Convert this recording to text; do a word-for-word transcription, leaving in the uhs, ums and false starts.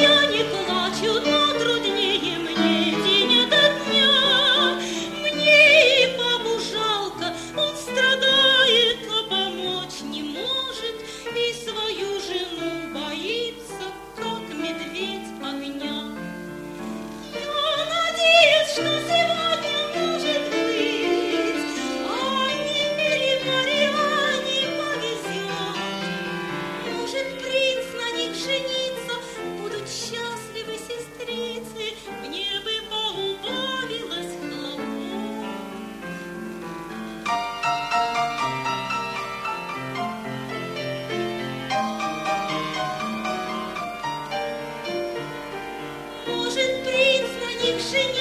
я не плачу, но труднее мне день ото дня. Мне и папу жалко, он страдает, а помочь не может, и свою жену боится, как медведь огня. Я надеюсь, что сегодня, может быть, Анне или Марианне повезет. Может, принц на них женится, будут счастливы сестрицы, мне бы поубавилось хлопот. Может, принц на них женится,